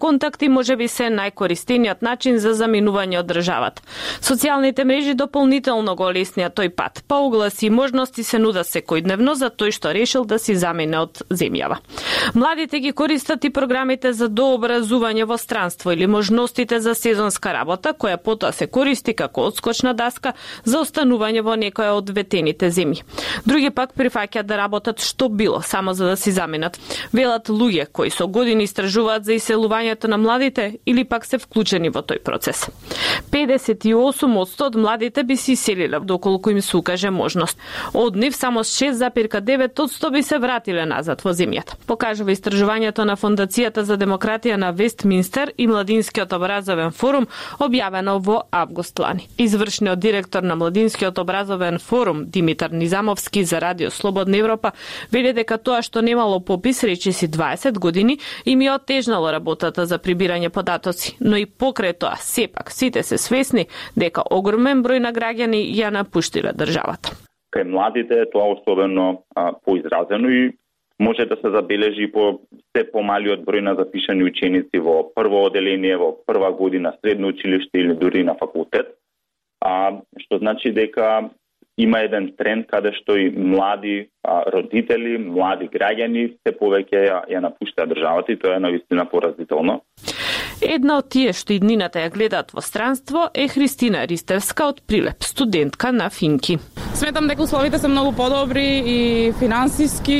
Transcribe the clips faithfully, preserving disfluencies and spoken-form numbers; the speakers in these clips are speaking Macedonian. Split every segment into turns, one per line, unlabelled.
контакти можеби се најкористениот начин за заминување од државата. Социјалните мрежи дополнително го олеснија тој пат, па огласи и можности се нудат секојдневно за тој што решил да си замине од земјава. Младите ги користат и програмите за дообразување во странство или можностите за сезонска работа, која потоа се користи како одскочна даска за останување во некоја од ветените земји. Други пак прифаќаат да работат што било, само за да си заминат. Велат луѓе кои со години истражуваат за иселувањето на младите или пак се вклучени во тој процес. педесет и осум одсто од младите би се иселиле доколку им се укаже можност. Од нив само шест зарез девет одсто би се вратиле назад во земјата. Покажува истражувањето на Фондацијата за демократија на Вестминстер и Младинскиот образовен форум, објавено во август лани. Извршниот директор на Младинскиот образовен форум Димитар Низамовски за Радио Слободна Европа вели дека тоа што немало попис речиси дваесет години им ја отежнало работата за прибирање податоци, но и покрај тоа сепак сите се свесни дека огромен број на граѓани ја напуштиле државата.
Кај младите е тоа особено а, поизразено и може да се забележи по се помалиот број на запишани ученици во прво оделение, во прва година средно училиште или дури на факултет, а, што значи дека има еден тренд каде што и млади а, родители, млади граѓани се повеќе ја, ја напуштаат државата и тоа е навистина поразително.
Една од тие што иднината ја гледаат во странство е Христина Ристевска од Прилеп, студентка на Финки.
Сметам дека условите се многу подобри и финансиски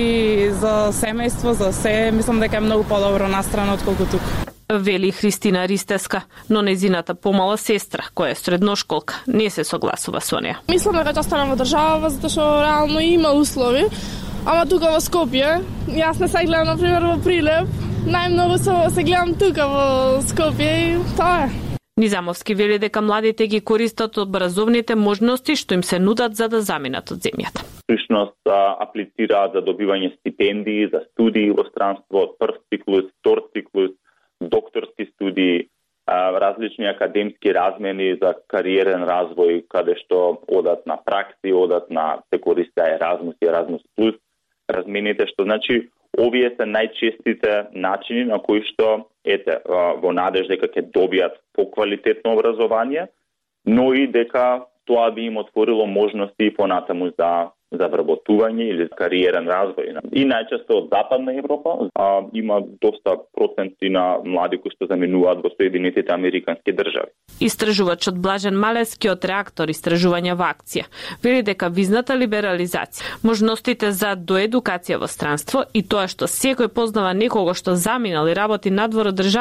и за семејство, за се, мислам дека е многу подобро настрана отколку тук.
Вели Христина Ристевска, но незината помала сестра, која е средношколка, не се согласува со неа.
Мислам дека ќе останам во држава, затоа што реално има услови, ама тука во Скопје, јас не се гледам, например, во Прилеп, најмногу се гледам тука во Скопје и тоа е.
Низамовски вели дека младите ги користат образовните можности што им се нудат за да заминат од земјата.
Всушност аплицираат за добивање стипендии за студии во странство, прв циклус, втор циклус, докторски студии, различни академски размени за кариерен развој, каде што одат на пракси, одат на се користеа Еразмус и Еразмус плюс размените, што значи овие се најчестите начини на кои што ете во надеж дека ќе добијат поквалитетно образование, но и дека тоа би им отворило можности и понатаму за за вработување или кариерен развој. И најчесто од Западна Европа а, има доста проценти на млади кои што заминуваат во Соединетите Американски држави.
Истражувачот Блажен Малевски од Реактор истражувања во акција вели дека визната либерализација, можностите за доедукација во странство и тоа што секој познава некого што заминал и работи надвор од држава